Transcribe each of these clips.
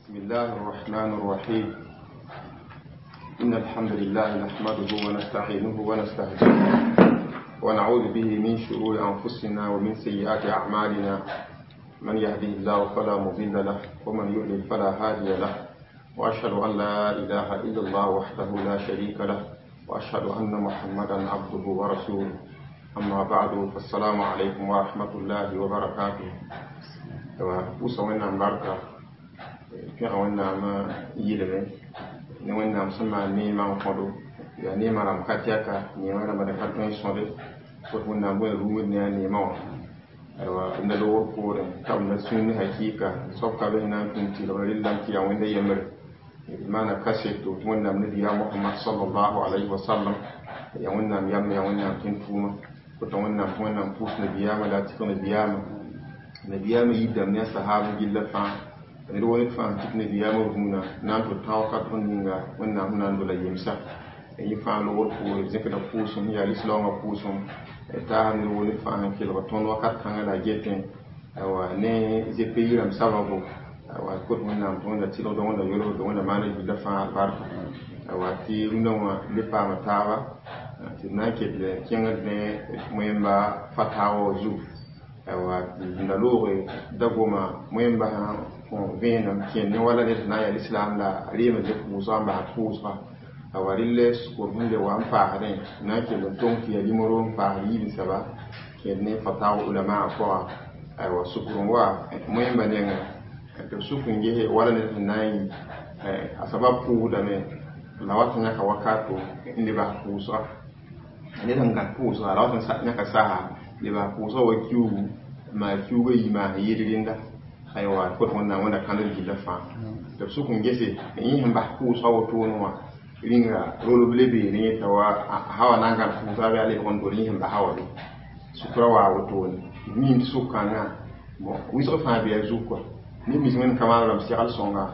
بسم الله الرحمن الرحيم. إن الحمد لله نحمده ونستعينه ونستهديه ونعوذ به من شرور أنفسنا ومن سيئات أعمالنا. من يهده الله فلا مضل له ومن يضلل فلا هادي له، وأشهد أن لا إله إلا الله وحده لا شريك له، وأشهد أن محمدا عبده ورسوله. أما بعد، فالسلام عليكم ورحمة الله وبركاته. وسوينا بركة كي غونا ما يلمي نوينا مسمى نيما نقولو يا نيما رام كاتياكا نيما رام دكاتون يسولي فتونا بوي رومي نيما ايوا ندور كور كم نسوني حقيقة سوكا بينا كنتي لو لله كي وين يمر ما نكسيتو تونا من يا محمد صلى الله عليه وسلم يا ونا يا ونا كنتوما فتونا بوس نبياما لا تكون نبياما يدم يا صحابه جل فان ne woni fan tikne biyama huna nan to tawka ton ninga wonna huna ndo la yimsa e fan lo wor ko zekata kusum ya lislama kusum e ta ne woni fan kilo ton wakat kan la jeten awa ne je peyiram sababu awa ko wonna ton da tilo don da yoro don da mane bi da fa barka awa ti unawa le pa matawa ti na ke le kenga ne moyemba fatawo zu awa ndalore dagoma moyemba vẽenem kẽnd wala ned na n yaa lislaam la reemã dɩk pʋʋsga n bas pʋʋsga a wa rɩl sʋkr bũmb le wa n paasdẽ na n kell n tʋng tɩ yaa limro n paas yiibsaba kẽnd ne fatawa ulamaa pʋga aywa sʋkr n wa moẽmba nengẽ tɩ b sʋk n gese wala ned sẽn na n yɩ a sabab pʋʋsdame la wat n yãka wakato n le bas pʋʋsga ned n gãt pʋʋsga la wat n yãka sasa le bas pʋʋsga wa kiugu maa kiuga yɩ maas yɩɩd rẽnda aywa ko wonna wanda kan da gilla fa da su kun gese yin ba ku sawo to no ringa rolo blebe ne tawa hawa nan ga ku ta ga le on do yin ba hawa su krawa wato ni min su kana mo wiso fa biya zu ko ni mi zmen kamar ram si al songa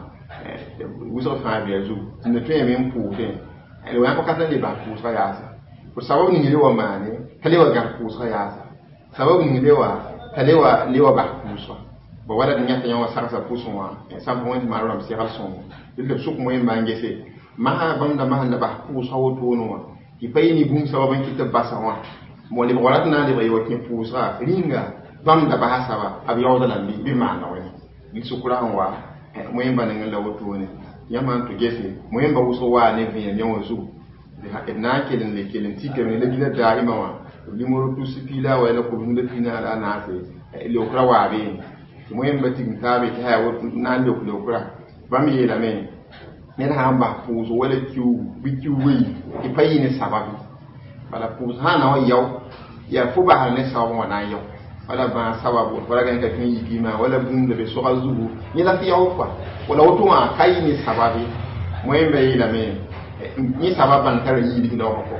wiso fa biya zu ne to yemen pu te ele wa ko katan le ba ku sa ya sa ko sababu ni le wa mane kale wa ga ku sa ya sa sababu ni le wa kale wa le wa ba ku sa ba wala din yata yawa sarasa kusuma sam ko wonti maram si halson dille suk moy mangese ma banda ma handa ba ku sawo to no ki payni bum sawaban ki tabasa wa mo le wala na le bayo ki pusa ringa banda ba hasaba ab yawda lambi bi maana wani ni sukura wa moy mbanen la woto ne yaman to gese moy mba wuso wa ne bi nyawo zu de ha na kelen le kelen tikere le gina daima wa limoro tu sipila wala ko dum le fina ala na se le okra wa be moyen batin tabe ta hawo na lokura ba mi yela men ne da hamba fuzo wala kiu bi kiu wi ki fayi ne sababu bala fuzo hana wa yaw ya fu ba ne sababu wana yaw wala ba sababu wala ga ka kin yi ma wala bum da be so azubu ni la fi yaw kwa wala wato ma kai ne sababu moyen be yela men ni sababan tar yi bi da ko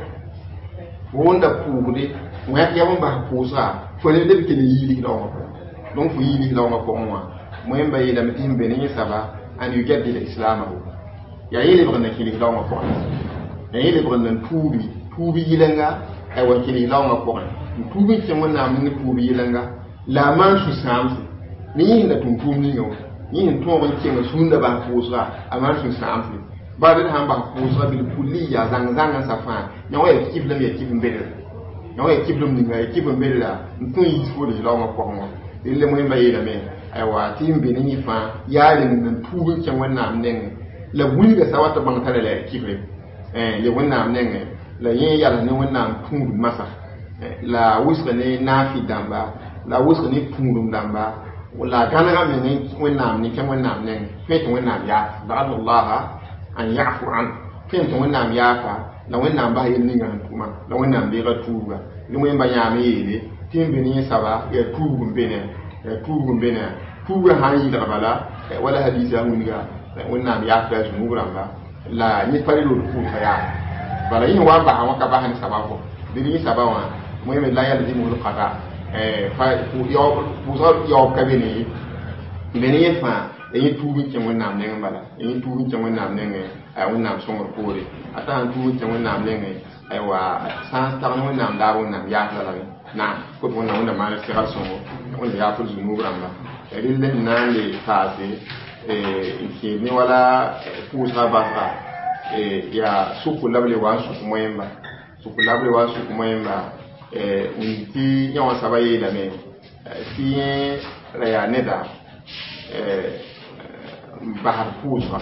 wonda fuude mo ya yawon ba fuza fo le de ke yi da ko donc fu yili la ma ko moi moyen ba yela mitim be ni saba an yujaddi al-islam ya yele bonna kili la ma ko ya yele bonna tubi yilanga ay wa kili la ma ko tubi ke mona mun tubi yilanga la man su samsi ni hinda tum ni yo ni hin to ban ke sunda ba fusa amma su samsi ba da han ba fusa bil kulliya zang safa nyawa ya kiflam ya kifin bele nyawa ya kiflam ni ga kifin bele la tun yi fu da la ma ko ille mo yimba yela me aywa timbe ni fa yaale nan tuubin kan wannan nen la wulga sawata ban tare la kifre le wannan nen la yin yala ne wannan tuubin masa la wusga ne nafi damba la wusga ne tuubin damba wala ganaga me ne wannan ne kan wannan nen fetin wannan ya da Allah an yafu an fetin wannan ya fa la wannan ba yin ninga tuma la wannan be ga tuuga le mo yimba ya me yele timbe ni saba ya tuubun bene tuuga han yi daga bala wala hadisa mun ga wannan ya fa su muramba la ni fari lo ku fa ya bala yin wa ba han ka ba han sababo dini sabawa mo yeme la ya dimu lo qada fa ku yo buzo yo ka bene bene fa yi tuubi ke wannan ne bala yi tuubi ke wannan ne ay wannan son ko re ata tuubi ke wannan ne ay wa san ta wannan da wannan ya fa la na ko wannan ma ne sira son wanda ya fi zunubu ramba rille nande fase ki ni wala pusa basa ya suku lable wa suku moyemba unti yawan sabaye da me ti ya neda bahar pusa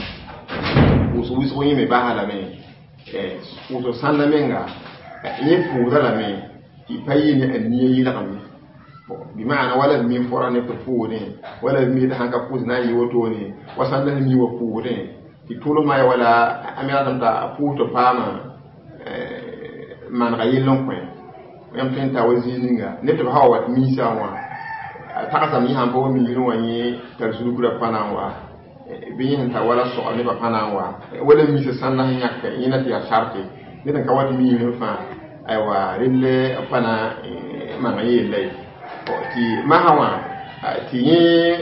wiso yime bahala me puso sanda menga ye puda la me ti payi ni aniyi la kami bi maana wala mi forane to fuune wala mi da hanka pus na yi woto ne wasanda mi wo fuune ti tulo may wala amira dam da puto pama man ga yilon ko yam tenta wazininga ne to hawa mi sawa takasa mi hambo mi yino wanye tarsulu kula panawa biyin ta wala so ne ba panawa wala mi se sanna nyaka ina ti asharti ne tan kawati mi yino fa aywa rille pana man ga yele ti mahawa ti ye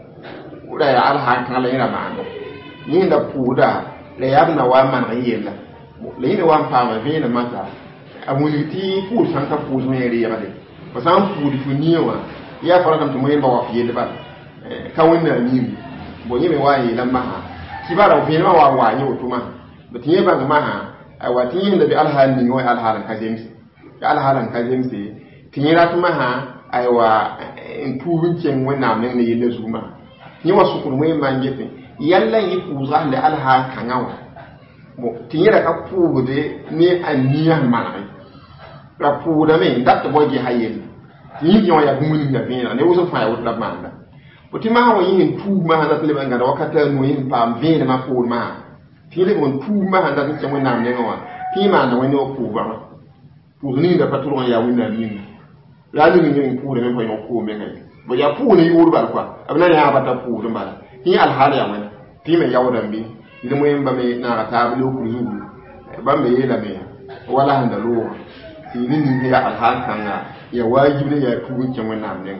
ura ya alha kan la ina mano yinda puda le yabna wa man ga yela le ina wa pama vina mata amuni ti pu sanka pu me ri yade ba san pu di funiwa ya fara kam to mo yeba wa fiye ba ka wonna ni bo yeme wa yi lamma ha kibara fiye ma wa ni otuma ba tiye ba ma ha wa tiye da bi alha ni wa alha kan kazemsi ya alha kan kazemsi tiye ra tuma ha aiwa improving chen wonna men ne yele zuma ni wasu kun mo ma ngefe yalla yi puza le alha kangawa bo tiye ra ka pu de ni aniya manai la pu da me dat bo gi hayel yi yo ya gumun ya vina ne wuso fa ya wutla manda otima hawo yin tu ma handa tele banga da wakata no yin pam vina ma pu ma file mon tu ma handa tin chamo nam ne wa fi ma na wani o pu ba pu ni da patron ya wina ni la ni ni pu de me ko pu me ngai bo ya pu ni yuru ba kwa abna ya bata pu de mala hi al hala ya wani fi me ya wadan bi ni mo yin ba me na ta bi lo ku zulu ba me yela me wala handa lo ti ni ya al hal kanga ya wajibi ya tuwin kin wannan nan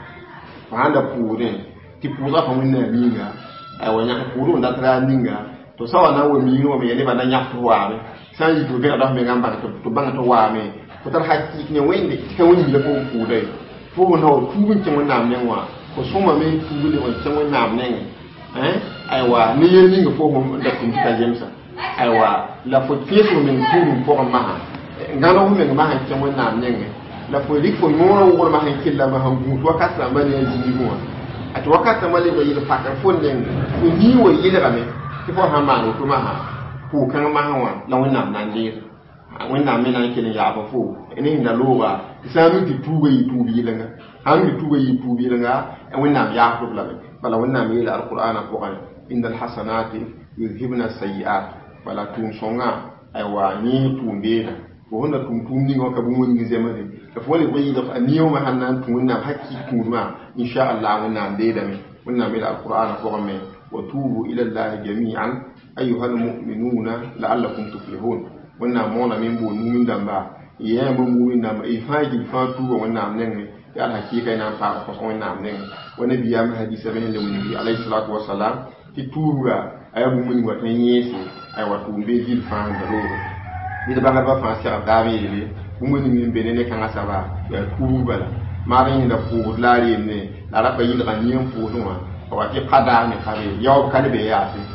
fa handa purin ti puza fa mun na minga ai wanya puru nda tra ninga to sawa na wo mingo me ne bana nya tuwa me san yi to be da me ngamba to banga to wa me ko tar hakki ne wende ka woni le ko pudai fo na tuwin kin wannan nan wa ko suma me tuwin wannan wannan nan ai wa ni yen ninga fo mo da kun ta jemsa ai wa la fo fieso min tuwin fo ma ngano mo me ma han kin wannan nan la politique fo mo wona ma han killa ma han gutu wakata ma ne jindi mo at wakata ma le ba yile fakka fo nen ko ni wo yile ga me ko ha ma no to ma ha ko kan ma ha wa la wona nan dir wona me nan kile ya ba fo ene na loba isanu ti tuba yi tubi lenga han ti tuba yi tubi lenga e wona ya ko la bala wona me la alqur'ana ko kan indal hasanati yuzhibna sayiat bala tun songa ay wa ni tumbe wanda tuntum ni ka bu mun gize mare da fole bai da aniyo ma hannan tun wannan hakki tuma insha Allah wannan dai da me wannan mai alquran ko me wa tubu ila Allah jami'an ayyuhal mu'minuna la'allakum tuflihun wannan mona min bo numin dan ba ya mun mu'min da mai faji fatu wannan nan ne ya hakika ina fara ko wannan nan wani biya mu hadisi bane da wani alayhi salatu wassalam ti tuba ayabu mun watan yesu ay watu be gil fa da loro ni da ba fa sia gabi ni mun ni benene kan asaba ya tuba la marin da fu lari ne la raba yi da niyan fu dunwa wati qada ne kare yaw kalbe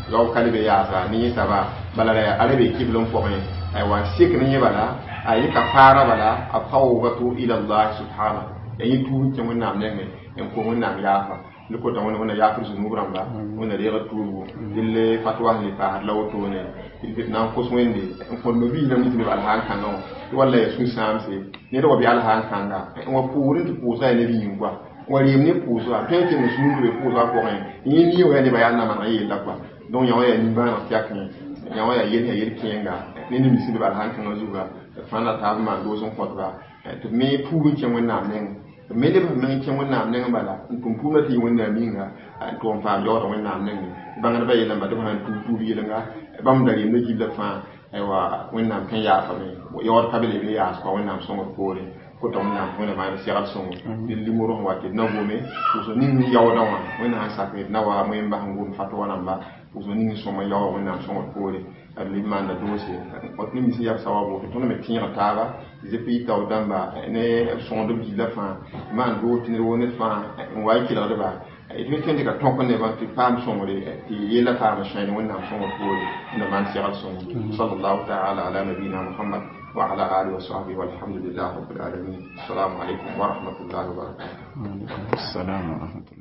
ya sa ni saba balare arabe kiblon fo ne ay wa sik ni bala ay ka fara bala afawatu ila Allah subhanahu yayi tubu ke mun nam ne en ko mun nam ya fa liko ta wona ya fi sunu bramba wona de ga tubu dille fatwa ni fa lawto ne il na ko swende en ko no bi na mi al han kan no walla ya sun samse ne do bi al han kan ga en wa purin ti pusa ne bi yingwa wari ne pusa tente ne sunu be pusa ko ren ni o ya ne bayan na ma yi la kwa don ya ya ni ba na fiak ni ya ya yen kinga ne ni mi si al han kan no zuga fa na ta ma do son kwatba to me purin ke wona ne me de men ke wona ne bala tumpuna ti wona minga to on fa yo to wona ne banga ba yela ba do han tu bi yela bam dari no jibla fa aywa wona kan ya fa me yo ta bele be ya ko wona so mo kore ko to wona wona ma si ral so dil li mo ro wa ke na go me so ni ni yaw da wa wona sa ke na wa mo mba ngum fa to wona ba so ni so mo yaw wona so mo kore ali manda dosi ko ni mi si ya sawabu to no me tinya taba je pi taw damba ne son de bi la fa man do tinir wona fa wa ki la ba mi tõnd ka tõk ne ba tɩ paam sõngre tɩ yella paam sãn wẽnnaam sõngr poore n maan segl sõng sallallahu taala ala nabiyina muhammad wa ala alihi wa sahbihi walhamdulillahi rabbil alamin assalamu alaikum wa rahmatullahi wa barakatuh.